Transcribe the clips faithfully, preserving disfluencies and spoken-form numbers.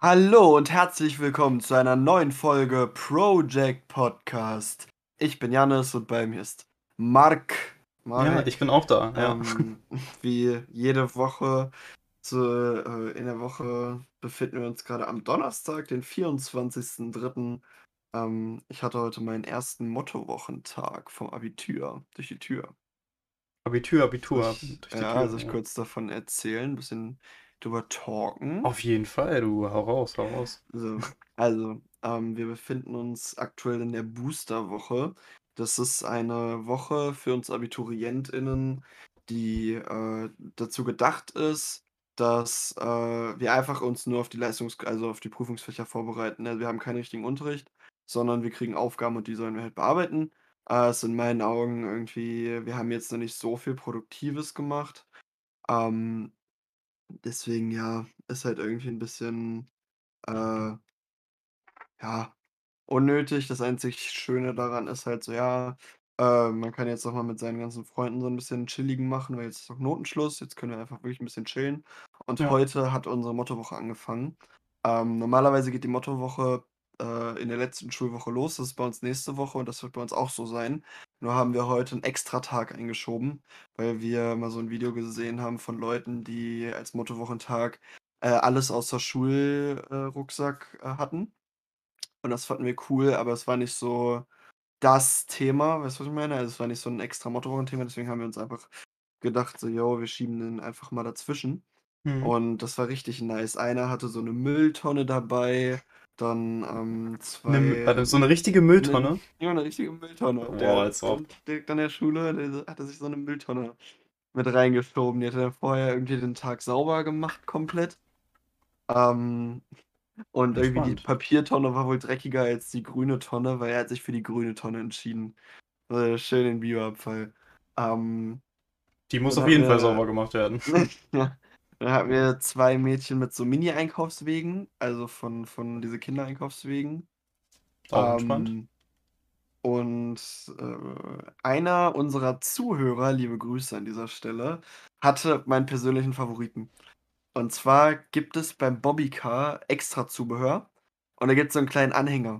Hallo und herzlich willkommen zu einer neuen Folge Project Podcast. Ich bin Jannis und bei mir ist Mark. Ja, ich Marek, bin auch da, ja. ähm, wie jede Woche, zu, äh, in der Woche befinden wir uns gerade am Donnerstag, den vierundzwanzigsten dritten. Ähm, ich hatte heute meinen ersten Mottowochentag vom Abitur durch die Tür. Abitur, Soll Abitur, ich, durch die ja, Tür, soll ich ja. kurz davon erzählen, ein bisschen drüber talken? Auf jeden Fall, du, hau raus, hau raus. So, also, ähm, wir befinden uns aktuell in der Boosterwoche. Das ist eine Woche für uns AbiturientInnen, die äh, dazu gedacht ist, dass äh, wir einfach uns nur auf die Leistungs-, also auf die Prüfungsfächer vorbereiten. Also wir haben keinen richtigen Unterricht, sondern wir kriegen Aufgaben und die sollen wir halt bearbeiten. Äh, es ist in meinen Augen irgendwie, wir haben jetzt noch nicht so viel Produktives gemacht. Ähm, deswegen ja, ist halt irgendwie ein bisschen. Äh, ja, unnötig. Das einzig Schöne daran ist halt so, ja, äh, man kann jetzt auch mal mit seinen ganzen Freunden so ein bisschen chilligen machen, weil jetzt ist auch Notenschluss. Jetzt können wir einfach wirklich ein bisschen chillen. Und Ja. heute hat unsere Mottowoche angefangen. Ähm, normalerweise geht die Mottowoche äh, in der letzten Schulwoche los. Das ist bei uns nächste Woche und das wird bei uns auch so sein. Nur haben wir heute einen Extratag eingeschoben, weil wir mal so ein Video gesehen haben von Leuten, die als Mottowochentag äh, alles außer Schulrucksack äh, Rucksack, äh, hatten. Und das fanden wir cool, aber es war nicht so das Thema, weißt du, was ich meine? Also, es war nicht so 'n extra Motto-Wochen-Thema, deswegen haben wir uns einfach gedacht, so: „Jo, wir schieben den einfach mal dazwischen." Mhm. Und das war richtig nice. Einer hatte so 'ne Mülltonne dabei, dann, ähm, Ne, Mü- zwei warte, so eine richtige 'nen Mülltonne? ja, 'ne richtige Mülltonne. Boah, Der als ob. stand direkt an der Schule, der hatte sich so 'ne Mülltonne mit reingeschoben. Die hat er vorher irgendwie den Tag sauber gemacht komplett. Ähm Und irgendwie die Entspannt. Papiertonne war wohl dreckiger als die grüne Tonne, weil er hat sich für die grüne Tonne entschieden. Äh, schön den Bioabfall. Ähm, Die muss dann auf hatten jeden Fall sauber wir gemacht werden. ja, dann hatten wir zwei Mädchen mit so Mini-Einkaufswegen, also von von diese Kindereinkaufswegen. Auch entspannt. Ähm, und, äh, einer unserer Zuhörer, liebe Grüße an dieser Stelle, hatte meinen persönlichen Favoriten. Und zwar gibt es beim Bobbycar extra Zubehör und da gibt's so 'n kleinen Anhänger.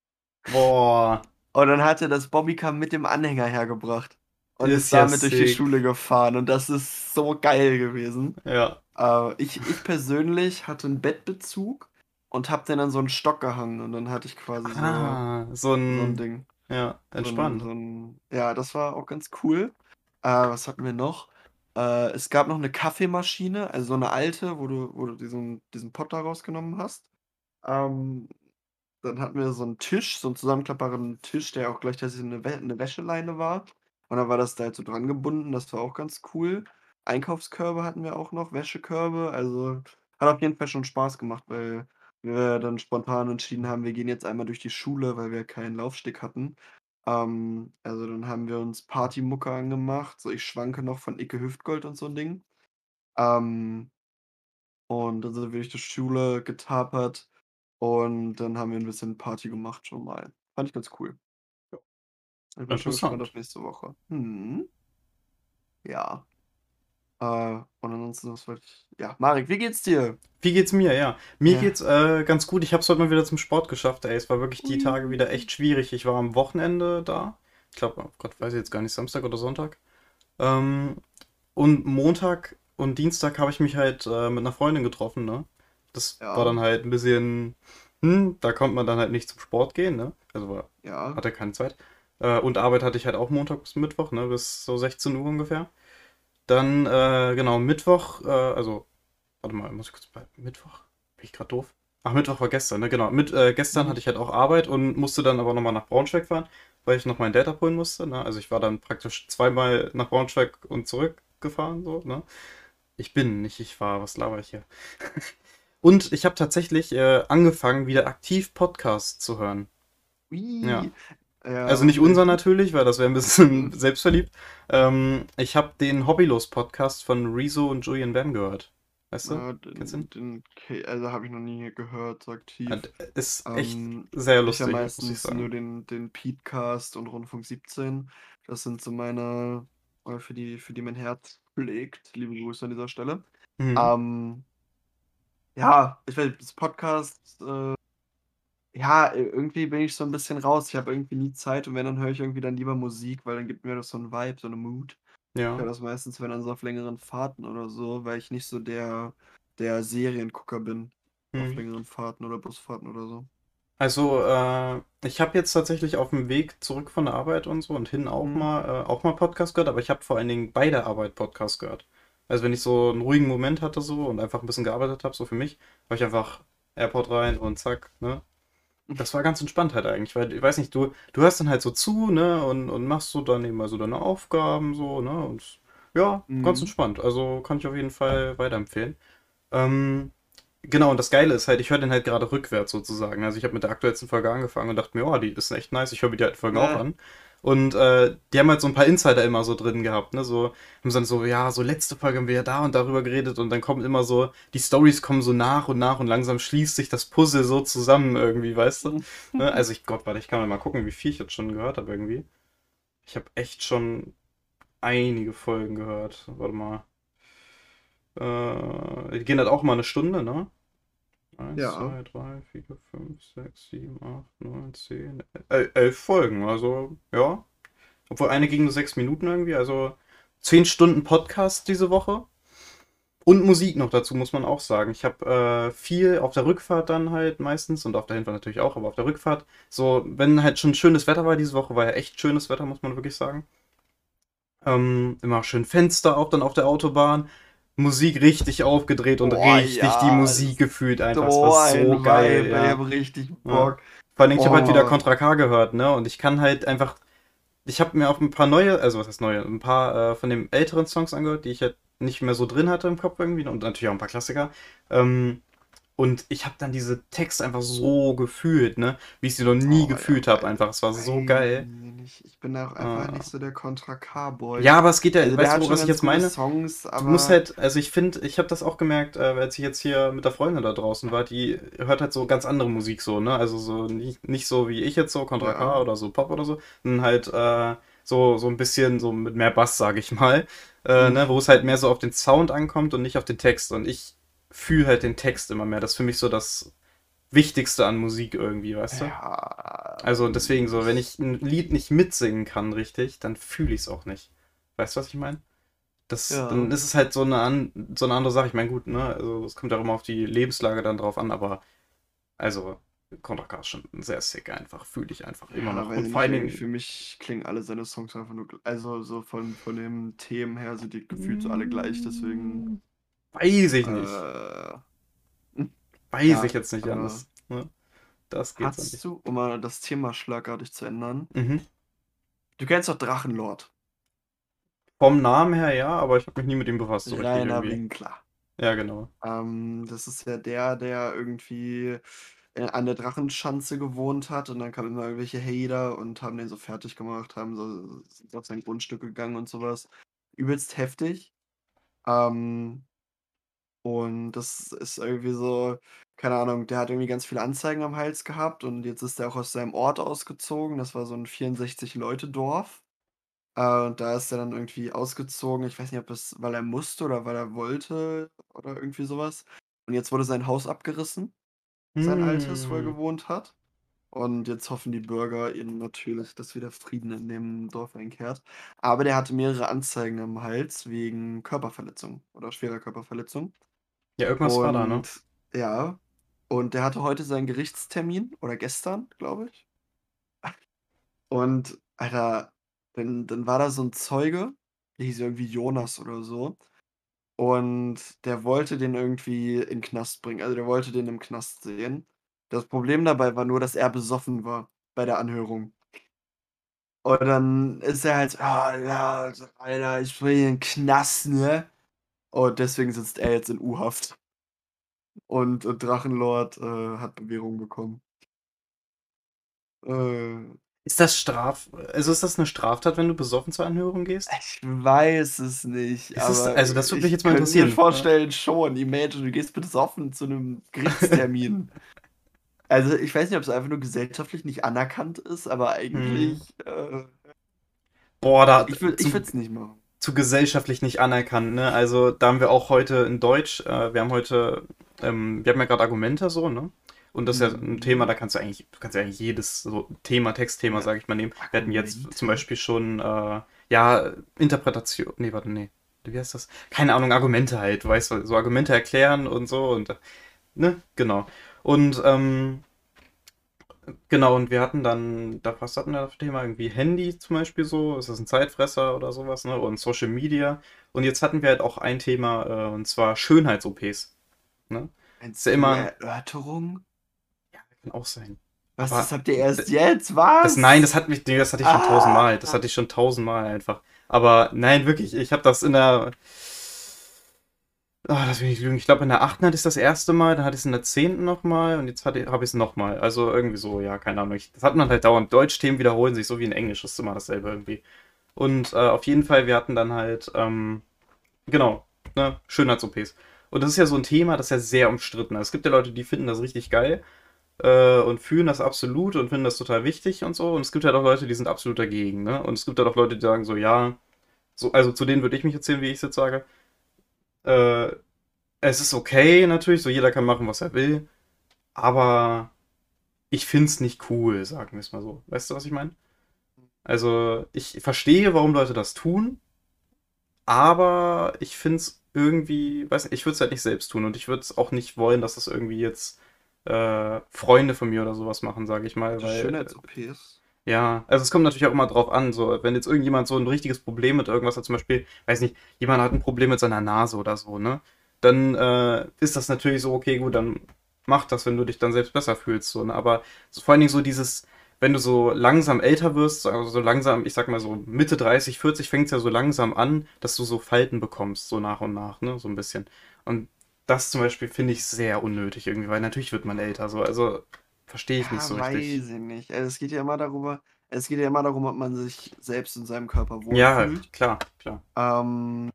Boah, Und dann hat er das Bobbycar mit dem Anhänger hergebracht und ist ist ja damit durch die sick. Schule gefahren und das ist so geil gewesen. Ja. Äh, ich ich persönlich hatte 'n Bettbezug und habe den an so 'n Stock gehangen und dann hatte ich quasi so Ah, so so 'n ein, Ding. ja, So 'n entspannt. so 'n ja, das war auch ganz cool. Äh, was hatten wir noch? Äh, es gab noch 'ne Kaffeemaschine, also so 'ne alte, wo du wo du diesen diesen Pott da rausgenommen hast. Ähm, Dann hatten wir so 'n Tisch, so 'n zusammenklappbaren Tisch, der auch gleichzeitig 'ne Wä 'ne Wäscheleine war. Und dann war das da halt so dran gebunden, das war auch ganz cool. Einkaufskörbe hatten wir auch noch, Wäschekörbe. Also, hat auf jeden Fall schon Spaß gemacht, weil wir dann spontan entschieden haben, wir gehen jetzt einmal durch die Schule, weil wir keinen Laufsteg hatten. Ähm, also, dann haben wir uns Partymucke angemacht, so „Ich schwanke noch" von Icke Hüftgold und so 'n Ding. Ähm und dann sind wir durch die Schule getapert und dann haben wir 'n bisschen Party gemacht schon mal. Fand ich ganz cool. Ich bin schon gespannt Interessant. auf nächste Woche. Mhm. Ja. Äh, und ansonsten, was wollte ich ja, Marek, wie geht's dir? Wie geht's mir? Ja, mir Ja. geht's äh, ganz gut. Ich hab's heute mal wieder zum Sport geschafft. Ey, es war wirklich die Tage wieder Ui. echt schwierig. Ich war am Wochenende da. Ich glaube, oh Gott, weiß ich jetzt gar nicht, Samstag oder Sonntag. Ähm, und Montag und Dienstag habe ich mich halt äh, mit einer Freundin getroffen, ne? Das war Ja, dann halt ein bisschen, hm, da konnte man dann halt nicht zum Sport gehen, ne? Also war, ja. hatte keine Zeit. Äh, und Arbeit hatte ich halt auch Montag bis Mittwoch, ne? Bis so sechzehn Uhr ungefähr. Dann, äh, genau, Mittwoch, äh, also, warte mal, muss ich kurz bei Mittwoch? Bin ich gerade doof? Ach, Mittwoch war gestern, ne? Genau. Mit, äh, gestern Mhm. hatte ich halt auch Arbeit und musste dann aber nochmal nach Braunschweig fahren, weil ich noch meinen Dad abholen musste, ne? Also ich war dann praktisch zweimal nach Braunschweig und zurückgefahren, so, ne? Ich bin, nicht ich war, was laber ich hier? Und ich habe tatsächlich äh, angefangen, wieder aktiv Podcasts zu hören. Ja. Ui. Also Ja, nicht unser welchen? natürlich, weil das wäre ein bisschen selbstverliebt. Ähm, ich habe den Hobbylos-Podcast von Rezo und Julian Bam gehört. Weißt du? Ja, Kennst du den ihn? den ke also, habe ich noch nie gehört, so aktiv. Und Ist echt Ähm, sehr Ich höre lustig, muss ich meistens nur sagen. den den Petecast und Rundfunk siebzehn. Das sind so meine äh, für die für die mein Herz schlägt. Liebe Grüße an dieser Stelle. Mhm. Ähm Ja, ich weiß, das Podcast, äh, ja, i irgendwie bin ich so 'n bisschen raus. Ich habe irgendwie nie Zeit und wenn, dann höre ich irgendwie dann lieber Musik, weil dann gibt mir das so 'n Vibe, so 'ne Mood. Ich höre Ja. das meistens, wenn dann so auf längeren Fahrten oder so, weil ich nicht so der der Seriengucker bin auf Mhm. längeren Fahrten oder Busfahrten oder so. Also, äh, ich habe jetzt tatsächlich auf dem Weg zurück von der Arbeit und so und hin auch Mhm. mal, äh, auch mal Podcast gehört, aber ich habe vor allen Dingen bei der Arbeit Podcast gehört. Also wenn ich so einen ruhigen Moment hatte so und einfach ein bisschen gearbeitet habe, so für mich, habe ich einfach AirPod rein und zack, ne? Das war ganz entspannt halt eigentlich, weil ich weiß nicht, du, du hörst dann halt so zu, ne, und, und machst so dann eben mal so deine Aufgaben so, ne, und ja, ganz Mhm. entspannt. Also kann ich auf jeden Fall weiterempfehlen. Ähm, genau, und das Geile ist halt, ich höre den halt gerade rückwärts sozusagen. Also ich habe mit der aktuellsten Folge angefangen und dachte mir, oh, die ist echt nice, ich höre mir die alten Folgen auch Ne. an. Und äh, die haben halt so ein paar Insider immer so drin gehabt, ne? So, haben dann so, ja, so letzte Folge haben wir ja da und darüber geredet und dann kommen immer so, die Stories kommen so nach und nach und langsam schließt sich das Puzzle so zusammen irgendwie, weißt du? Ne? Also ich, Gott, warte, ich kann mal gucken, wie viel ich jetzt schon gehört habe irgendwie. Ich habe echt schon einige Folgen gehört. Warte mal. Äh, die gehen halt auch mal eine Stunde, ne? Eins, Ja. zwei, drei, vier, fünf, sechs, sieben, acht, neun, zehn, el- elf Folgen. Also, ja. Obwohl eine ging nur sechs Minuten irgendwie. Also zehn Stunden Podcast diese Woche. Und Musik noch dazu, muss man auch sagen. Ich habe äh, viel auf der Rückfahrt dann halt meistens und auf der Hinfahrt natürlich auch, aber auf der Rückfahrt, so, wenn halt schon schönes Wetter war diese Woche, war ja echt schönes Wetter, muss man wirklich sagen. Ähm, immer schön Fenster auch dann auf der Autobahn. Musik richtig aufgedreht und Boah, richtig die ja, Musik ist gefühlt einfach. Es war so so ein geil, Vibe, ey, ich ja. habe richtig Ja. Bock. Vor allem, ich habe halt wieder Oh, Contra K gehört, ne? Und ich kann halt einfach. Ich habe mir auch ein paar neue, also was heißt neue, ein paar äh, von den älteren Songs angehört, die ich halt nicht mehr so drin hatte im Kopf irgendwie. Und natürlich auch ein paar Klassiker. Ähm, und ich habe dann diese Texte einfach so gefühlt, ne? Wie ich sie noch nie oh ja, gefühlt habe, weiß einfach. Es war so weiß geil. ich nicht. Ich bin auch einfach Äh, nicht so der Contra K-Boy. Ja, aber es geht ja, Also, der weißt du, hat schon was ich ganz jetzt coole meine? Songs, Du musst aber halt, also ich finde, ich habe das auch gemerkt, äh, als ich jetzt hier mit der Freundin da draußen war, die hört halt so ganz andere Musik so, ne? Also so nicht, nicht so wie ich jetzt so, Contra K ja. oder so Pop oder so, sondern halt äh, so, so ein bisschen so mit mehr Bass, sage ich mal, äh, ne? Wo es halt mehr so auf den Sound ankommt und nicht auf den Text. Und ich fühle halt den Text immer mehr. Das ist für mich so das Wichtigste an Musik irgendwie, weißt du? Ja, Also deswegen so, wenn ich ich ein Lied nicht mitsingen kann, richtig, dann fühle ich es auch nicht. Weißt du, was ich meine? Das, dann ja. ist es halt so eine, an, so eine andere Sache. Ich meine, gut, ne, also es kommt ja auch immer auf die Lebenslage dann drauf an, aber also Contra K ist schon sehr sick einfach, fühle ich einfach immer Ja, noch. weiß Und ich vor nicht, allen irgendwie für Dingen, mich klingen alle seine Songs einfach nur gl also, so von von den Themen her sind die gefühlt so alle gleich, deswegen, mm, weiß ich nicht. äh, hm, Weiß ich ja, jetzt nicht aber anders. Ne? Das geht so hast nicht. du, um mal das Thema schlagartig zu ändern, Mhm. du kennst doch Drachenlord, Vom Namen her ja, aber ich habe mich nie mit ihm befasst, so richtig Rainer irgendwie. Winkler. Ja, genau. Ähm, das ist ja der, der irgendwie, äh, an der Drachenschanze gewohnt hat und dann kamen immer irgendwelche Hater und haben den so fertig gemacht, haben so sind auf sein Grundstück gegangen und sowas. Übelst heftig. Ähm Und das ist irgendwie so, keine Ahnung, der hat irgendwie ganz viele Anzeigen am Hals gehabt und jetzt ist er auch aus seinem Ort ausgezogen. Das war so 'n vierundsechzig-Leute-Dorf. Äh, und da ist er dann irgendwie ausgezogen. Ich weiß nicht, ob es weil er musste oder weil er wollte oder irgendwie so was. Und jetzt wurde sein Haus abgerissen, sein altes, wo er Hm. gewohnt hat. Und jetzt hoffen die Bürger eben natürlich, dass wieder Frieden in dem Dorf einkehrt. Aber der hatte mehrere Anzeigen am Hals wegen Körperverletzung oder schwerer Körperverletzung. Ja, irgendwas war da, ne? Und ja, und der hatte heute seinen Gerichtstermin oder gestern, glaube ich. Und Alter, dann dann war da so 'n Zeuge, der hieß irgendwie Jonas oder so, und der wollte den irgendwie in 'n Knast bringen. Also, der wollte den im Knast sehen. Das Problem dabei war nur, dass er besoffen war bei der Anhörung. Und dann ist er halt so: „Ah ja, so, Alter, ich will in 'n Knast, ne?“ Und deswegen sitzt er jetzt in U-Haft. Und, äh, Drachenlord, äh, hat Bewährung bekommen. Äh, Ist das Straf, also ist das eine Straftat, wenn du besoffen zur Anhörung gehst? Ich weiß es nicht, Ist es, aber also das würde mich ich jetzt mal könnte mir interessieren. Ja. vorstellen schon. Imagine, du gehst besoffen zu 'nem Gerichtstermin. Also, ich weiß nicht, ob's einfach nur gesellschaftlich nicht anerkannt ist, aber Hm. eigentlich, äh Boah, da ich würde ich würde zum, es nicht machen. zu gesellschaftlich nicht anerkannt, ne? Also da haben wir auch heute in Deutsch, äh, wir haben heute, ähm, wir haben ja gerade Argumente so, ne? Und das ist ja ein Thema, Mhm. da kannst du eigentlich, du kannst ja eigentlich jedes so Thema, Textthema, Ja, sage ich mal, nehmen. Wir hatten jetzt zum Argumente? Beispiel schon, äh, ja, Interpretation, nee, warte, nee, wie heißt das? Keine Ahnung, Argumente halt, du weißt, so Argumente erklären und so und, ne, genau. Und, ähm, genau, und wir hatten dann, da was hatten wir das Thema? Irgendwie Handy zum Beispiel so, ist das ein Zeitfresser oder sowas, ne? Und Social Media. Und jetzt hatten wir halt auch ein Thema, äh, und zwar Schönheits-O Ps, ne? Ist ja Meinst du immer, Erörterung? ja, kann auch sein. Was, das Aber habt ihr d- erst jetzt? das, nein, das Was? hat mich, nee, das hatte ich schon Ah! tausendmal. Das hatte ich schon tausendmal einfach. Aber nein, wirklich, ich habe das in der, ah, lass mich nicht lügen. Ich glaube, in der achten hatte ich es das erste Mal, dann hatte ich es in der zehnten nochmal und jetzt habe ich es nochmal. Also irgendwie so, ja, keine Ahnung. Ich, das hat man halt dauernd. Deutschthemen wiederholen sich so wie in Englisch, das ist immer dasselbe irgendwie. Und äh, auf jeden Fall, wir hatten dann halt, ähm, genau, ne, Schönheits-O Ps. Und das ist ja so ein Thema, das ist ja sehr umstritten. Also es gibt ja Leute, die finden das richtig geil äh, und fühlen das absolut und finden das total wichtig und so. Und es gibt halt auch Leute, die sind absolut dagegen, ne? Und es gibt halt auch Leute, die sagen so, ja, so, also zu denen würde ich mich erzählen, wie ich es jetzt sage. Äh, Es ist okay, natürlich, so jeder kann machen, was er will, aber ich find's nicht cool, sagen wir es mal so. Weißt du, was ich meine? Also, ich verstehe, warum Leute das tun, aber ich find's irgendwie, weiß nicht, ich würde es halt nicht selbst tun und ich würde es auch nicht wollen, dass das irgendwie jetzt äh, Freunde von mir oder sowas machen, sage ich mal, Die weil Schönheits-O Ps? ja, also es kommt natürlich auch immer drauf an, so, wenn jetzt irgendjemand so ein richtiges Problem mit irgendwas hat, zum Beispiel, weiß nicht, jemand hat ein Problem mit seiner Nase oder so, ne? Dann äh, ist das natürlich so, okay, gut, dann mach das, wenn du dich dann selbst besser fühlst, so, ne? Aber so, vor allen Dingen so dieses, wenn du so langsam älter wirst, also so langsam, ich sag mal so Mitte dreißig, vierzig fängt es ja so langsam an, dass du so Falten bekommst, so nach und nach, ne? So ein bisschen. Und das zum Beispiel finde ich sehr unnötig irgendwie, weil natürlich wird man älter, so, also verstehe ich nicht so Ja, richtig. weiß ich nicht. Also, es geht ja immer darüber es geht ja immer darum, ob man sich selbst in seinem Körper Ja, wohlfühlt. klar, klar. Ähm,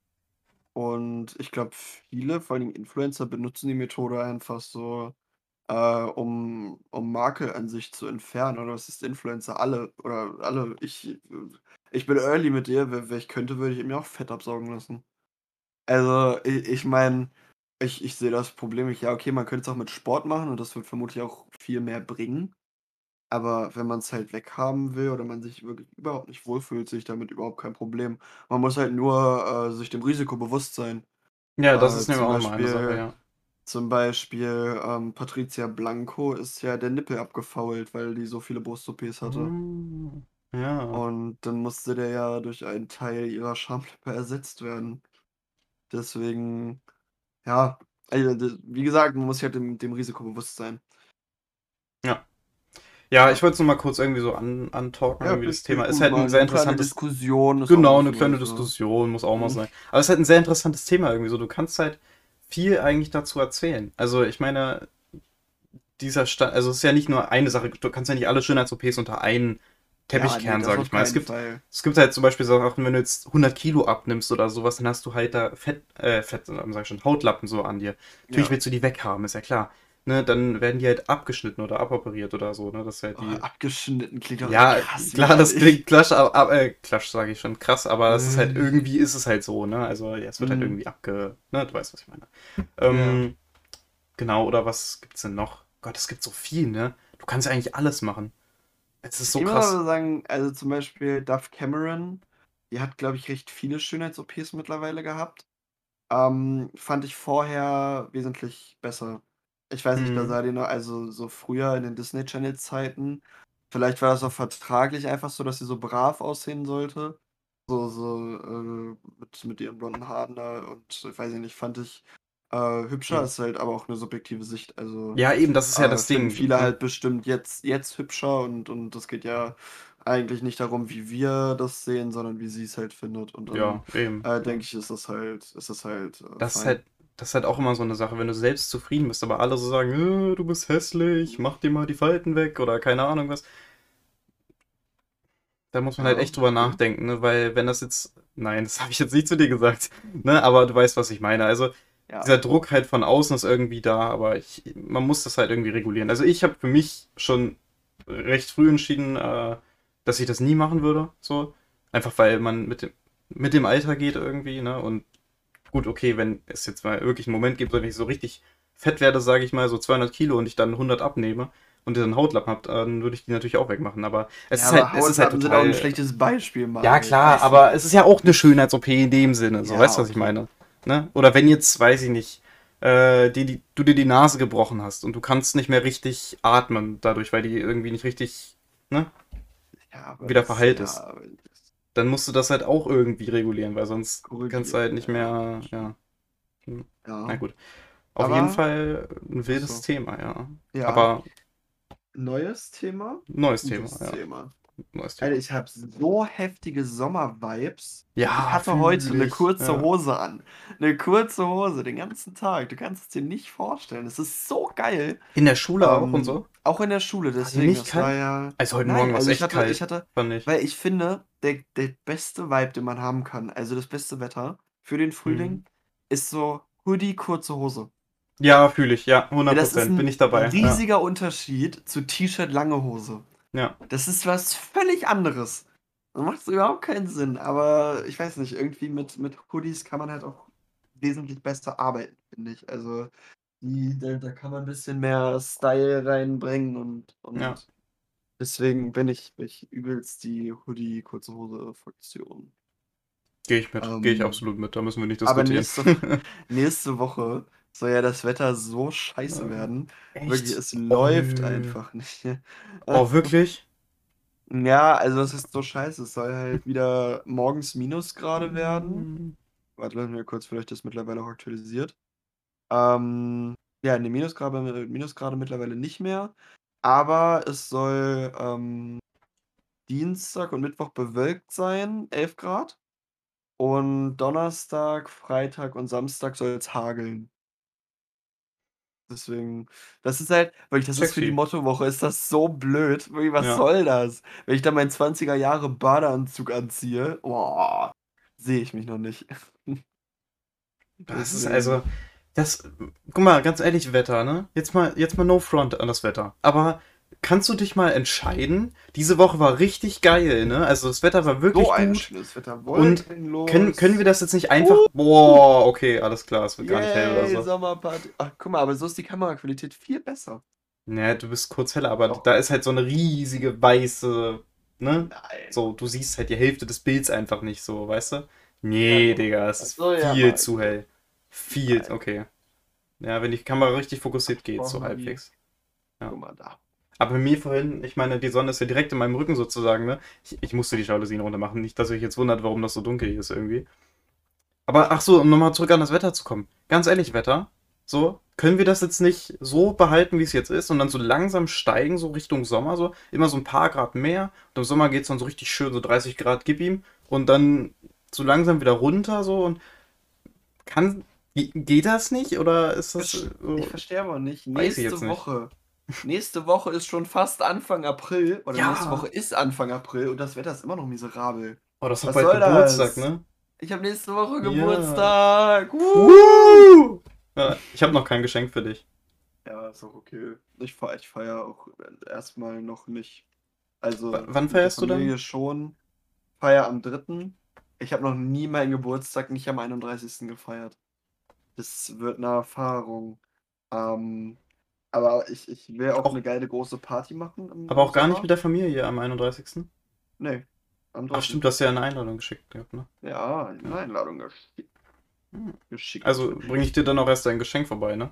und ich glaube, viele, vor allem Influencer, benutzen die Methode einfach so, äh, um um Makel an sich zu entfernen, oder was ist Influencer? Alle oder alle ich äh, ich bin early mit dir, we wenn ich könnte, würde ich mir auch Fett absaugen lassen. Also, i ich meine, ich ich sehe das Problem nicht. Ja, okay, man könnte es auch mit Sport machen und das wird vermutlich auch viel mehr bringen. Aber wenn man es halt weghaben will oder man sich wirklich überhaupt nicht wohlfühlt, sehe ich damit überhaupt kein Problem. Man muss halt nur, äh, sich dem Risiko bewusst sein. Ja, das Äh, ist nämlich zum auch nochmal eine Sache, Beispiel ja. zum Beispiel, ähm, Patricia Blanco ist ja der Nippel abgefault, weil die so viele Brust-O Ps hatte. Hm, ja. Und dann musste der ja durch einen Teil ihrer Schamlippe ersetzt werden. Deswegen, ja, also, d wie gesagt, man muss sich halt dem dem Risiko bewusst sein. Ja. Ja, Ja. ich wollte es nur mal kurz irgendwie so an, antalken, Ja, irgendwie das finde Thema. find Ist gut, halt mal ein sehr 'ne kleine interessantes, Diskussion ist auch genau, mal eine kleine so so Diskussion, muss auch mal mhm. sein. Aber es ist halt ein sehr interessantes Thema irgendwie so. Du kannst halt viel eigentlich dazu erzählen. Also ich meine, dieser Stand, also es ist ja nicht nur eine Sache, du kannst ja nicht alle Schönheits-O Ps unter einen Ja, Teppich ne, kehren, das sage auf ich mal. Es keinen gibt, Fall. es gibt halt zum Beispiel Sachen, wenn du jetzt hundert Kilo abnimmst oder sowas, dann hast du halt da Fett, äh, Fett, ähm, sag ich schon, Hautlappen so an dir. Natürlich Ja. willst du die weghaben, ist ja klar. Ne, dann werden die halt abgeschnitten oder aboperiert oder so, ne, das ist halt Oh, die, abgeschnitten klingt auch echt ja, krass klar, das widerlich. klingt klasch, aber, aber äh, klasch sage ich schon, krass, aber das ist halt Äh, irgendwie, ist es halt so, ne? Also ja, es wird halt mhm. irgendwie abge, ne, du weißt, was ich meine. Ja. Ähm, genau, oder was gibt's denn noch? Gott, es gibt so viel, ne? Du kannst ja eigentlich alles machen. Es ist so Ich muss krass. aber sagen, also, zum Beispiel Dove Cameron, die hat, glaube ich, recht viele Schönheits-O Ps mittlerweile gehabt. Ähm, fand ich vorher wesentlich besser. Ich weiß nicht, da Mhm. sah die noch also, so früher in den Disney Channel Zeiten vielleicht war das auch vertraglich einfach so, dass sie so brav aussehen sollte. So so, äh, mit mit ihren blonden Haaren da und äh, weiß ich nicht, fand ich, äh, hübscher. Mhm. Ist halt aber auch 'ne subjektive Sicht. Also, Ja, eben, das ist ja äh, das finden Ding, viele ne? halt bestimmt jetzt jetzt hübscher und und es geht ja eigentlich nicht darum, wie wir das sehen, sondern wie sie es halt findet. Und dann, Ja, eben. äh, denke Ne? ich, ist das halt ist das halt, äh, Das ist fein. halt, das ist halt auch immer so eine Sache, wenn du selbst zufrieden bist, aber alle so sagen, äh, du bist hässlich, mach dir mal die Falten weg oder keine Ahnung was. Da muss man halt Ja, echt drüber okay. nachdenken, ne? Weil wenn das jetzt, nein, das habe ich jetzt nicht zu dir gesagt, ne? Aber du weißt, was ich meine. Also Ja. dieser Druck halt von außen ist irgendwie da, aber ich, man muss das halt irgendwie regulieren. Also ich habe für mich schon recht früh entschieden, äh, dass ich das nie machen würde, so. Einfach weil man mit dem, mit dem Alter geht irgendwie, ne? Und gut, okay, wenn es jetzt mal wirklich einen Moment gibt, wenn ich so richtig fett werde, sage ich mal, so zweihundert Kilo und ich dann hundert abnehme und ihr dann Hautlappen habt, dann würde ich die natürlich auch wegmachen. Aber es Ja, ist halt, aber es ist halt Hautlappen sind auch ein total. schlechtes Beispiel, Ja, Marvin. klar, Weißt du? aber es ist ja auch eine Schönheits-O P in dem Sinne, so, Ja, weißt du, was ich okay. meine? Ne? Oder wenn jetzt, weiß ich nicht, äh, die, die, du dir die Nase gebrochen hast und du kannst nicht mehr richtig atmen dadurch, weil die irgendwie nicht richtig, ne, Ja, aber wieder das, verheilt ist. ja, das Dann musst du das halt auch irgendwie regulieren, weil sonst kannst du korrigieren. halt nicht Ja, mehr, stimmt. ja, hm, na Ja, gut. Auf jeden aber, Fall ein ach wildes so. Thema, ja. Ja, Aber neues Thema, neues Thema, gutes ja. Thema. Neues Alter, Thema. ich habe so heftige Sommer-Vibes. Ich Ja, hatte heute fühle eine ich. kurze Ja. Hose an. Eine kurze Hose den ganzen Tag. Du kannst es dir nicht vorstellen. Es ist so geil. In der Schule auch und Ähm, so. auch in der Schule, War dir deswegen, nicht das war kalt? ja. Also heute Nein, Morgen war es also ich echt hatte, ich kalt, hatte, fand ich. weil ich finde, der, der beste Vibe, den man haben kann, also das beste Wetter für den Mhm. Frühling, ist so Hoodie, kurze Hose. Ja, fühle ich, ja, Ja, hundert das ist Prozent bin ein ich dabei, ja. riesiger Unterschied zu T-Shirt, lange Hose. Ja. Das ist was völlig anderes. Das macht überhaupt keinen Sinn, aber ich weiß nicht, irgendwie mit, mit Hoodies kann man halt auch wesentlich besser arbeiten, finde ich. Also, die, da, da kann man ein bisschen mehr Style reinbringen und, Ja. und deswegen bin ich, bin ich übelst die Hoodie, kurze Hose-Fraktion. Gehe ich mit. Gehe ich Ähm, absolut mit. Da müssen wir nicht aber diskutieren. nächste, nächste Woche soll ja das Wetter so scheiße Äh, werden. Wirklich, Echt? es Oh läuft nö. einfach nicht. Oh, wirklich? Ja, also es ist so scheiße. Es soll halt wieder morgens Minusgrade werden. Mm. Warte, lass mich kurz, vielleicht ist mittlerweile auch aktualisiert. Ähm, ja, ne, Minusgrade, Minusgrade mittlerweile nicht mehr. Aber es soll ähm, Dienstag und Mittwoch bewölkt sein, elf Grad. Und Donnerstag, Freitag und Samstag soll es hageln. Deswegen, das ist halt, wirklich, das ist für die Sexy. Mottowoche, ist das so blöd. Wirklich, was Ja. soll das? Wenn ich da meinen zwanziger Jahre Badeanzug anziehe, boah, sehe ich mich noch nicht. Das ist also, Deswegen. das, guck mal, ganz ehrlich, Wetter, ne? Jetzt mal, jetzt mal no front an das Wetter. Aber kannst du dich mal entscheiden? Diese Woche war richtig geil, ne? Also das Wetter war So wirklich ein gut. schönes Wetter, Und können, können wir wolkenlos. das jetzt nicht einfach. Uh, Boah, okay, alles klar, es wird gar nicht hell oder yay, so. Sommerparty. Ach, guck mal, aber so ist die Kameraqualität viel besser. Ne, du bist kurz heller, aber Doch, da ist halt so eine riesige weiße, ne? nein. So, du siehst halt die Hälfte des Bilds einfach nicht so, weißt du? Ja, Nee, guck mal. Digga, es ist Achso, ja, viel mach ich zu wieder. hell. Viel, Nein. okay. Ja, wenn die Kamera richtig fokussiert geht, so Brauchen die. halbwegs. Ja. Guck mal da. Aber bei mir vorhin, ich meine, die Sonne ist ja direkt in meinem Rücken sozusagen, ne? Ich, ich musste die Jalousien runter machen. Nicht, dass ihr euch jetzt wundert, warum das so dunkel hier ist irgendwie. Aber ach so, um nochmal zurück an das Wetter zu kommen. Ganz ehrlich, Wetter, so, können wir das jetzt nicht so behalten, wie es jetzt ist und dann so langsam steigen, so Richtung Sommer, so immer so ein paar Grad mehr und im Sommer geht es dann so richtig schön, so dreißig Grad, gib ihm und dann so langsam wieder runter, so und kann, ge- geht das nicht oder ist das, Versch- äh, Ich so, verstehe aber nicht. weiß ich jetzt Nächste nicht. Woche. Nächste Woche ist schon fast Anfang April. Oder nächste Woche Ja, ist Anfang April und das Wetter ist immer noch miserabel. oh, das hat Was bald soll Geburtstag, das? ne? Ich habe nächste Woche Ja. Geburtstag. Woo! Woo! Ja, ich habe noch kein Geschenk für dich. Ja, ist auch okay. Ich feiere ich feier auch erstmal noch nicht. W Also wann mit der feierst du dann? Familie schon. Feier am dritten. Ich habe noch nie meinen Geburtstag nicht am einunddreißigsten gefeiert. Das wird eine Erfahrung. Ähm, aber ich, ich will auch Auch, eine geile große Party machen im, aber im auch gar nicht Sommer. mit der Familie am einunddreißigsten. Nee, am Ach dritten. stimmt, du hast ja eine Einladung geschickt gehabt, ne? Ja, eine Ja. Einladung geschickt. Hm. geschickt. Also bringe ich Ich, dir dann auch erst dein Geschenk vorbei, ne?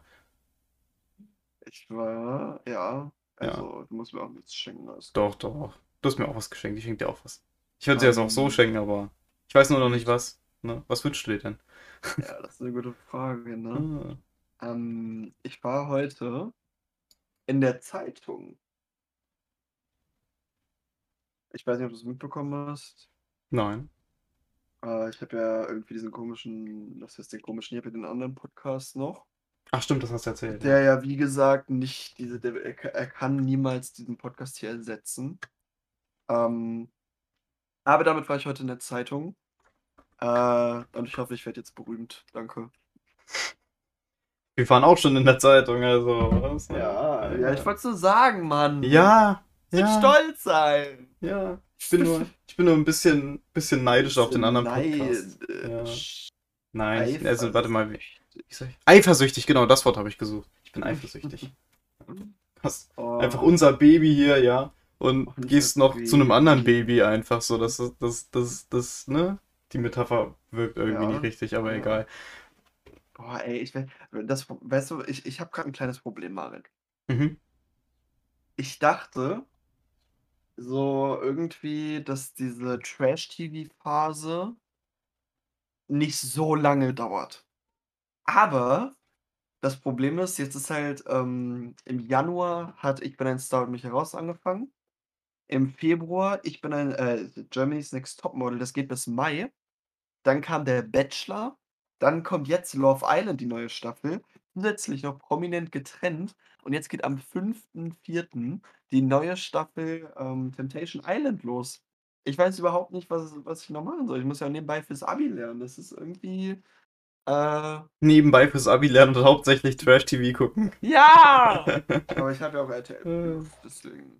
ich war, ja, Ja, also du musst mir auch nichts schenken, alles gut. doch, doch. Du hast mir auch was geschenkt, ich schenke dir auch was. Ich würde dir das auch so Ähm, schenken, aber ich weiß nur noch nicht gut. was. Ne? Was wünschst du dir denn? Ja, das ist eine gute Frage, ne? Ah, Ähm, ich war heute in der Zeitung. Ich weiß nicht, ob du es mitbekommen hast. nein. Äh, ich habe ja irgendwie diesen komischen, das heißt den komischen, ich habe ja den anderen Podcast noch. Ach stimmt, das hast du erzählt, ja. Der ja, wie gesagt, nicht diese, der, er, ka- er kann niemals diesen Podcast hier ersetzen. Ähm, aber damit war ich heute in der Zeitung. Äh, und ich hoffe, ich werde jetzt berühmt. Danke. Wir waren auch schon in der Zeitung, also. Was, ne? Ja, ja, ich Ja. wollte es nur sagen, Mann. Ja. bisschen Ja, stolz sein. ja. Ich bin nur, ich bin nur ein bisschen, bisschen neidisch auf den Bisschen anderen Podcast. Ja. neidisch. Nein, ich, also warte mal, wie, Eifersüchtig. wie sag ich? Eifersüchtig, genau, das Wort habe ich gesucht. Ich bin eifersüchtig. Hast einfach Oh, unser Baby hier, ja, und unser gehst noch zu einem anderen Baby. Baby einfach so, dass das, das, das, das, ne? Die Metapher wirkt irgendwie nicht Ja, richtig, aber ja. egal. Boah, ey, ich we das weißt du, ich ich habe gerade ein kleines Problem, Marek. Mhm. Ich dachte so irgendwie, dass diese Trash-T V-Phase nicht so lange dauert. Aber das Problem ist, jetzt ist halt, ähm im Januar hat „Ich bin ein Star und mich heraus“ angefangen. Im Februar „Ich bin ein“ äh, „Germany's Next Topmodel“, das geht bis Mai. Dann kam der Bachelor, dann kommt jetzt Love Island, die neue Staffel, zusätzlich noch prominent getrennt und jetzt geht am fünften Vierten die neue Staffel, ähm, Temptation Island los. Ich weiß überhaupt nicht, was was ich noch machen soll. Ich muss ja nebenbei fürs Abi lernen. Das ist irgendwie, äh Nebenbei fürs Abi lernen und hauptsächlich Trash-T V gucken. ja! Aber ich habe ja auch R T L Äh, Plus, deswegen.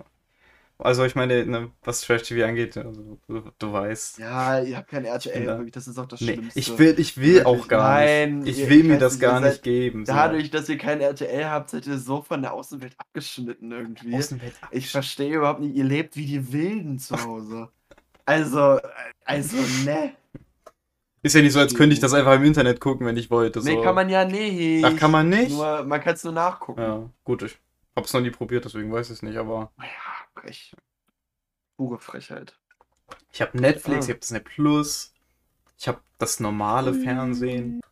Also ich meine, ne, was Trash-T V angeht, also, du, du weißt, Ja, ihr habt kein ich bin R T L, da. wirklich, das ist auch das Nee, ich Schlimmste. will, ich will auch Wirklich, gar nicht. nein, Ich ihr will ich mir weiß das nicht, ihr gar nicht seid geben, so. dadurch, dass ihr kein R T L habt, seid ihr so von der Außenwelt abgeschnitten irgendwie. Außenwelt Ich abgeschnitten. verstehe überhaupt nicht, ihr lebt wie die Wilden zu Hause. Also, äh, also, ne, Ist ja nicht so, als verstehe ich könnte ich das nicht. einfach im Internet gucken, wenn ich wollte, Ne, kann so. man ja Ach, kann nicht. man nicht? Nur man kann's nur nachgucken. Ja, gut, ich hab's noch nie probiert, deswegen weiß ich es nicht, aber Ja, frech. Pure Frechheit. ich habe Netflix, Ah. ich habe Disney Plus, ich habe das normale Fernsehen. Ui.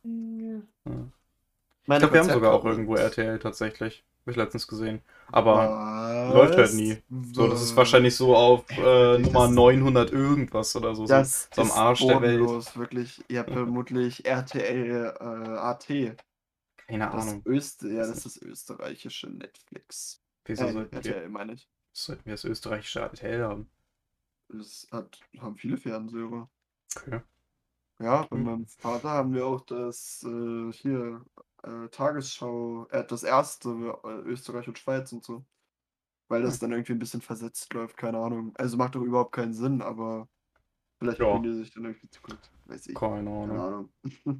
Ja. Ich Meine glaube, wir haben sogar auch Konzertkarten irgendwo sind R T L tatsächlich. Habe ich letztens gesehen. Aber läuft halt was? nie. So, das ist wahrscheinlich Was? so auf Ey, äh, wirklich, Nummer das neunhundert irgendwas oder so. So, das so am ist Arsch der Welt. bodenlos, wirklich. Ihr habt vermutlich R T L, äh, A T. Keine Das Ahnung. Öst ja, Weiß das nicht. ist das österreichische Netflix. Wieso Äh, sollten wir, R T L meine ich. sollten wir das österreichische R T L haben? Das hat haben viele Fernseher. Okay. Ja, bei Hm. meinem Vater haben wir auch das, äh, hier, äh, Tagesschau er hat das erste äh, Österreich und Schweiz und so, weil Hm. das dann irgendwie 'n bisschen versetzt läuft, keine Ahnung. Also, macht doch überhaupt keinen Sinn, aber vielleicht fühlen Ja, die sich dann irgendwie zu gut. Weiß ich. keine Keine Ahnung. Ahnung.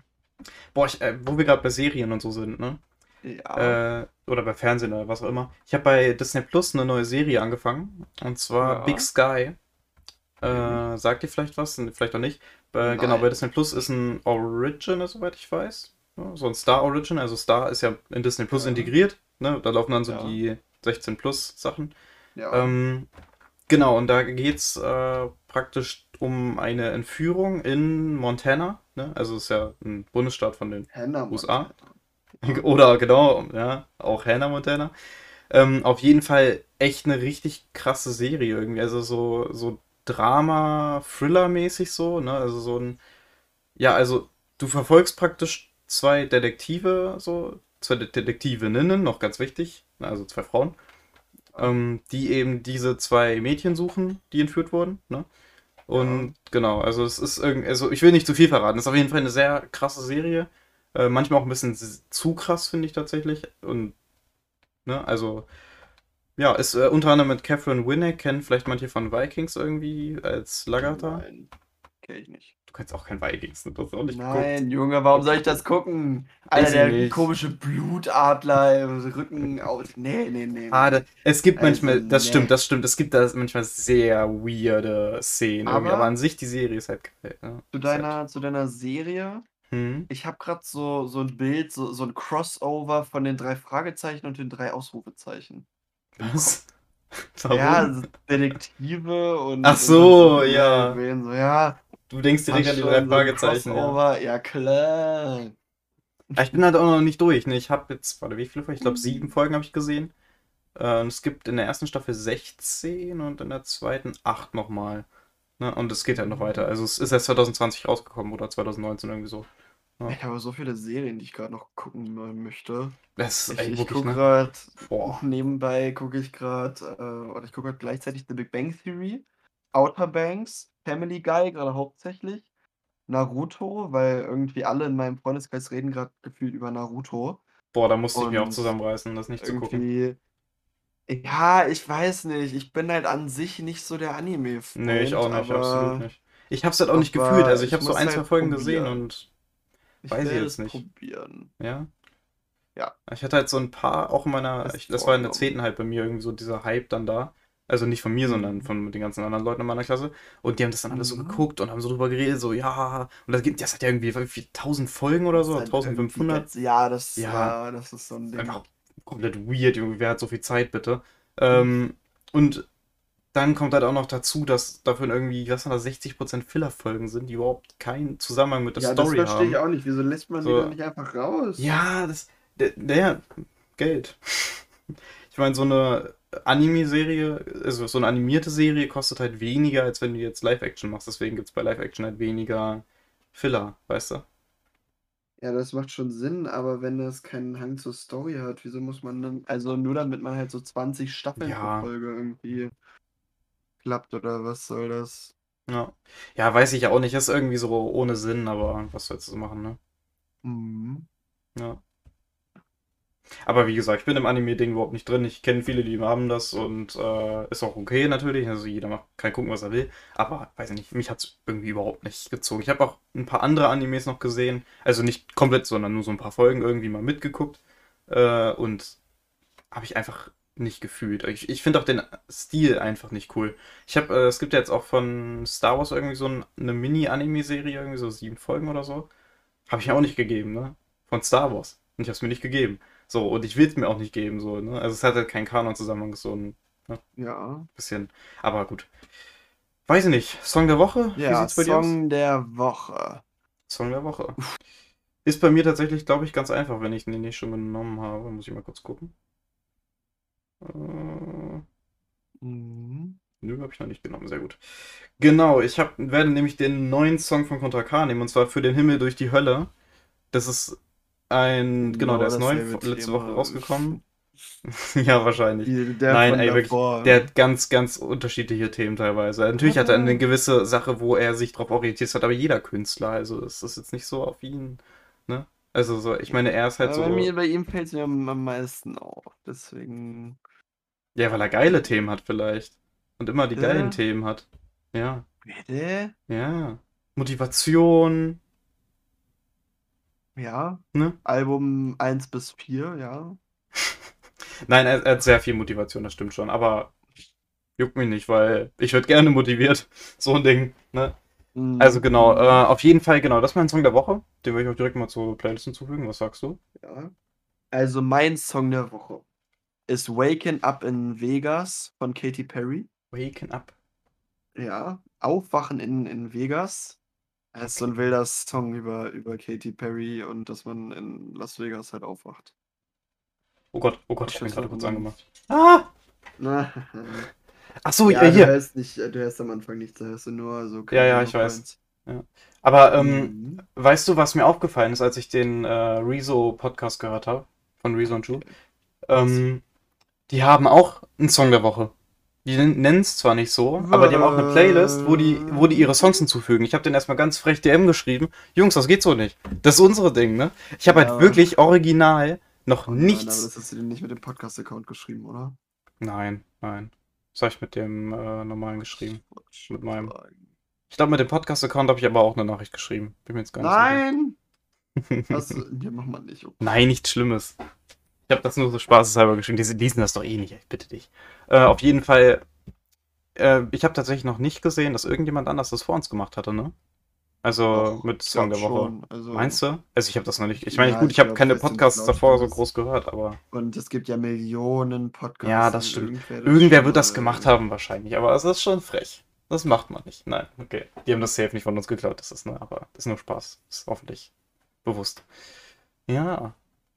Boah, ich, äh, wo wir gerade bei Serien und so sind, ne? Ja, Äh, oder bei Fernsehen oder was auch immer. Ich habe bei Disney Plus eine neue Serie angefangen. Und zwar Big ja, Sky. kenne ich. Äh, sagt dir vielleicht was? Vielleicht auch nicht. Äh, genau, bei Nein. Disney Plus ist ein Original, soweit ich weiß. Ja, so ein Star Origin. Also Star ist ja in Disney Plus Ja, integriert. Ne? Da laufen dann so ja, die sechzehn Plus Sachen. ja. Ähm, genau, und da geht's äh, praktisch um eine Entführung in Montana. Ne? Also ist ja ein Bundesstaat von den Hannah U S A. Montana. Ah, Oder genau, ja, auch Hannah Montana. Ähm, auf jeden Fall echt eine richtig krasse Serie irgendwie. Also so, so Drama, Thriller-mäßig so, ne? Also so ein, ja, also du verfolgst praktisch zwei Detektive, so, zwei De- Detektivinnen, noch ganz wichtig, ne, also zwei Frauen, ja, ähm, die eben diese zwei Mädchen suchen, die entführt wurden, ne? ja. Und genau, also es ist irgendwie, also ich will nicht zu viel verraten, es ist auf jeden Fall eine sehr krasse Serie. Äh, manchmal auch ein bisschen s- zu krass, finde ich tatsächlich. Und, ne, also ja, ist äh, unter anderem mit Catherine Winnick, kennen vielleicht manche von Vikings irgendwie als Lagertha. Nein, kenne ich nicht. Du kennst auch kein Vikings, ne? Du hast auch nicht geguckt. Nein, Junge, warum soll ich das gucken? Alter, Weiß ich der nicht. komische Blutadler im Rücken aus. Nee, nee, nee, nee, Schade. ne. Es gibt Also, manchmal, das stimmt, ne. das stimmt, es gibt da manchmal sehr weirde Szenen irgendwie, aber Aber an sich die Serie ist halt geil. Ja, zu ist halt. deiner zu deiner Serie, Hm? ich habe grad so so 'n Bild, so so 'n Crossover von den drei Fragezeichen und den drei Ausrufezeichen im Kopf. Was? Ja, Warum? so Detektive Ach und und dann so, suchen die halt ja. wen, so, ja, Du denkst direkt passt an die drei schon, so 'n Fragezeichen, ja. Crossover, ja klar. Ja, ich bin halt auch noch nicht durch, ne? Ich habe jetzt, warte, wie viele Folgen? Ich glaube, sieben Folgen habe ich gesehen. Äh, und es gibt in der ersten Staffel sechzehn und in der zweiten acht nochmal. Ne? Und es geht halt noch weiter. Mhm. Also es ist erst zwanzig zwanzig rausgekommen oder zwanzig neunzehn irgendwie so. Ja. Ich habe so viele Serien, die ich gerade noch gucken äh, möchte. Das ist Ich, ey, ich wirklich, gucke ne? gerade, Boah. nebenbei gucke ich gerade, äh, oder ich gucke gerade gleichzeitig The Big Bang Theory, Outer Banks, Family Guy, gerade hauptsächlich, Naruto, weil irgendwie alle in meinem Freundeskreis reden gerade gefühlt über Naruto. Boah, da musste ich mich auch Und zusammenreißen, das nicht zu gucken. irgendwie Ja, ich weiß nicht. Ich bin halt an sich nicht so der Nee, ich Anime-Freund, auch nicht, absolut aber nicht. Ich hab's halt auch nicht gefühlt. Also aber ich ich habe so muss ein, zwei halt Folgen gesehen probieren. und Ich weiß ich werde jetzt es nicht. probieren. Ja. Ja, Ich hatte halt so ein paar, auch in meiner, ich, ist das war in der vorgenommen. zehnten halt bei mir irgendwie so dieser Hype dann da. Also nicht von mir, sondern Mhm. von den ganzen anderen Leuten in meiner Klasse. Und die haben das dann alles so Mhm. geguckt und haben so drüber geredet, so, ja. Und das gibt, das hat ja irgendwie, irgendwie tausend Folgen oder Das so, ist oder halt irgendwie tausendfünfhundert. ganz, ja, das, Ja, ja, das ist so ein einfach Ding. komplett weird, Junge, wer hat so viel Zeit, bitte? Ähm, und dann kommt halt auch noch dazu, dass davon irgendwie, was waren das, sechzig Prozent Filler-Folgen sind, die überhaupt keinen Zusammenhang mit der Ja, das Story verstehe ich haben. auch nicht. Wieso lässt man die So, dann nicht einfach raus? ja, das, der, der Geld. Ich meine, so eine Anime-Serie, also so eine animierte Serie kostet halt weniger, als wenn du jetzt Live-Action machst. Deswegen gibt es bei Live-Action halt weniger Filler, weißt du? Ja, das macht schon Sinn, aber wenn das keinen Hang zur Story hat, wieso muss man dann, also nur damit man halt so zwanzig Staffeln pro Ja, Folge irgendwie klappt oder was soll das? ja. Ja, weiß ich auch nicht. Ist irgendwie so ohne Sinn, aber was sollst du so machen, ne? Mhm. Ja. Aber wie gesagt, ich bin im Anime-Ding überhaupt nicht drin. Ich kenne viele, die haben das und äh, ist auch okay natürlich. Also jeder macht, kann gucken, was er will. Aber weiß ich nicht, mich hat es irgendwie überhaupt nicht gezogen. Ich habe auch ein paar andere Animes noch gesehen. Also nicht komplett, sondern nur so ein paar Folgen irgendwie mal mitgeguckt. Äh, und habe ich einfach nicht gefühlt. Ich, ich finde auch den Stil einfach nicht cool. Ich habe, äh, es gibt ja jetzt auch von Star Wars irgendwie so ein, eine Mini-Anime-Serie, irgendwie so sieben Folgen oder so. Habe ich mir auch nicht gegeben, ne? Von Star Wars. Und ich habe es mir nicht gegeben. So, und ich will es mir auch nicht geben, so, ne? Also es hat halt keinen Kanon-Zusammenhang, so ein ne? Ja. Bisschen. Aber gut. Weiß ich nicht. Song der Woche? Wie Ja, sieht's bei dir aus? Song der Woche. Song der Woche. Ist bei mir tatsächlich, glaube ich, ganz einfach, wenn ich den nicht schon genommen habe. Muss ich mal kurz gucken. Äh, Mhm. nö, habe ich noch nicht genommen. Sehr gut. Genau, ich hab, werde nämlich den neuen Song von Contra K nehmen, und zwar Für den Himmel durch die Hölle. Das ist ein, genau, der Genau ist neu, dasselbe letzte Woche Thema rausgekommen. Ja, wahrscheinlich. wie der Nein, von ey, wirklich. Der davor. hat ganz, ganz unterschiedliche Themen teilweise. Natürlich hat er eine Ah. gewisse Sache, wo er sich drauf orientiert hat, aber jeder Künstler, also es ist jetzt nicht so auf ihn, ne? Also so, ich Ja. meine, er ist halt Aber bei so, mir, bei ihm fällt es mir am, am meisten auf. Deswegen. ja, weil er geile Themen hat vielleicht. Und immer die geilen Bitte? Themen hat. Ja, Bitte? ja. Motivation, Ja. ne? Album eins bis vier, ja. Nein, er, er hat sehr viel Motivation, das stimmt schon, aber juckt mich nicht, weil ich werde gerne motiviert. So ein Ding, ne? Also Mhm. genau, Mhm. äh, auf jeden Fall, genau, das ist mein Song der Woche. Den will ich auch direkt mal zur Playlist hinzufügen. Was sagst du? Ja. Also mein Song der Woche ist Waken Up in Vegas von Katy Perry. Waken Up. Ja. Aufwachen in, in Vegas. Das ist so ein Okay. wilder Song über, über Katy Perry und dass man in Las Vegas halt aufwacht. Oh Gott, oh Gott, ich Was habe ihn hörst gerade du kurz denn? angemacht. Ah! Na, Ach so, äh, ja, du hier. hörst nicht, du hörst am Anfang nichts, da hörst du nur so Ja, ja, keine ich weiß. Lines. Ja. Aber ähm, Mhm. weißt du, was mir aufgefallen ist, als ich den äh, Rezo-Podcast gehört habe? Von Rezo und Ju? Okay. Was? Ähm, die haben auch einen Song der Woche. Die nennen es zwar nicht so, aber die haben auch eine Playlist, wo die, wo die ihre Songs Was? hinzufügen. Ich habe den erstmal ganz frech D M geschrieben. Jungs, das geht so nicht. Das ist unsere Ding, ne? Ich habe Ja, halt aber. wirklich original noch Oh nein, aber nichts. das hast du dir nicht mit dem Podcast-Account geschrieben, oder? Nein, nein. Das habe ich mit dem äh, normalen geschrieben. Wollte ich Mit schon meinem. sagen. Ich glaube, mit dem Podcast-Account habe ich aber auch eine Nachricht geschrieben. Bin mir jetzt gar nicht sicher. Nein! Hast du. Nee, mach mal nicht. Oh Nein, Gott. nichts Schlimmes. Ich habe das nur so spaßeshalber geschrieben. Die lesen das doch eh nicht, ich bitte dich. Äh, auf jeden Fall, äh, ich habe tatsächlich noch nicht gesehen, dass irgendjemand anders das vor uns gemacht hatte, ne? Also Doch, mit ich Song glaube der Woche. schon. Also, Meinst du? Also ich habe das noch nicht. Ich meine, ja, gut, ich ich habe glaube keine fest und Podcasts flauschig, davor so das. groß gehört, aber Und es gibt ja Millionen ja, Podcasts das und stimmt. irgendwer das Irgendwer schon wird das gemacht mal. haben wahrscheinlich, aber es ist schon frech. Das macht man nicht. Nein, okay. Die haben das safe nicht von uns geklaut, das ist, ne, aber das ist nur Spaß. Das ist hoffentlich bewusst. Ja.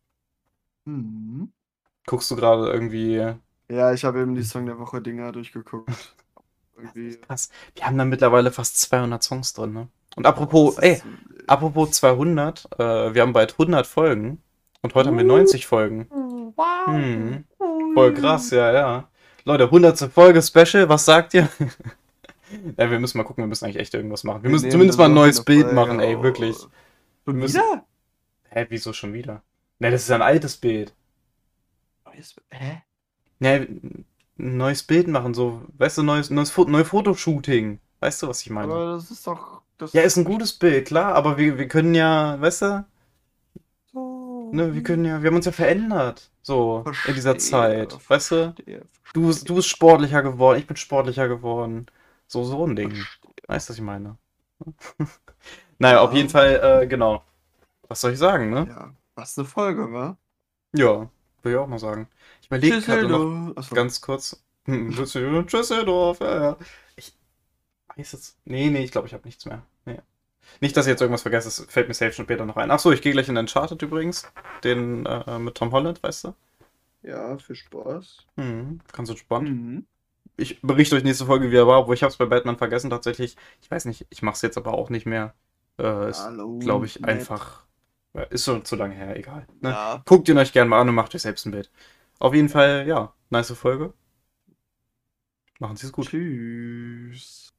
Mhm. Guckst du gerade irgendwie. Ja, ich habe eben die Song der Woche Dinger durchgeguckt. Das Irgendwie. ist krass. Wir haben da mittlerweile fast zweihundert Songs drin, ne? Und Boah, apropos, das ey, ist wild. apropos zweihundert, äh, wir haben bald hundert Folgen und heute haben wir Uh, neunzig Folgen. wow. Hm, voll krass, Ui. ja, ja. Leute, hundertste Folge Special, was sagt ihr? Ja, wir müssen mal gucken, wir müssen eigentlich echt irgendwas machen. Wir Wir müssen nehmen zumindest eine mal ein Woche neues eine Bild Folge machen, ey, wirklich. auf. Wir Schon müssen. wieder? Hä, wieso schon wieder? Ne, das ist ja ein altes Bild. Neues- Hä? Ja, ein neues Bild machen, so, weißt du, neues, neues Fo neues Fotoshooting. Weißt du, was ich meine? Aber das ist doch Ja, das ist ein ich gutes Bild, klar, aber wir, wir können ja, weißt du, ne, wir können sorry. ja, wir haben uns ja verändert, so, in dieser Verstehe, Zeit, weißt du? verstehe, Du, bist- du verstehe, bist sportlicher geworden, ich bin sportlicher geworden. So, so ein Ding. verstehe. Weißt du, was ich meine? Naja, auf jeden Ja, Fall, äh, genau. Was soll ich sagen, ne? ja. Was eine Folge, wa? Ja, würde ich auch mal sagen. Ich überlege gerade noch Tschüsseldorf. Achso. ganz kurz. Hm, Düsseldorf, Düsseldorf, ja, ja. Ich weiß jetzt. Nee, nee, ich glaube, ich habe nichts mehr. Nee. Nicht, dass ich jetzt irgendwas vergesse, es fällt mir safe schon später noch ein. Achso, ich gehe gleich in Uncharted übrigens. Den äh, mit Tom Holland, weißt du? Ja, viel Spaß. Hm, ganz entspannt. Mhm. Ich berichte euch nächste Folge, wie er war, obwohl ich habe es bei Batman vergessen tatsächlich. Ich weiß nicht, ich mache es jetzt aber auch nicht mehr. Äh, ist, Ja, glaube lohnt ich, nicht. einfach. Ja, ist schon zu lange her, egal. Ne? Ja. Guckt ihn euch gerne mal an und macht euch selbst ein Bild. Auf jeden Fall, ja, nice Folge. Machen Sie es gut. Tschüss.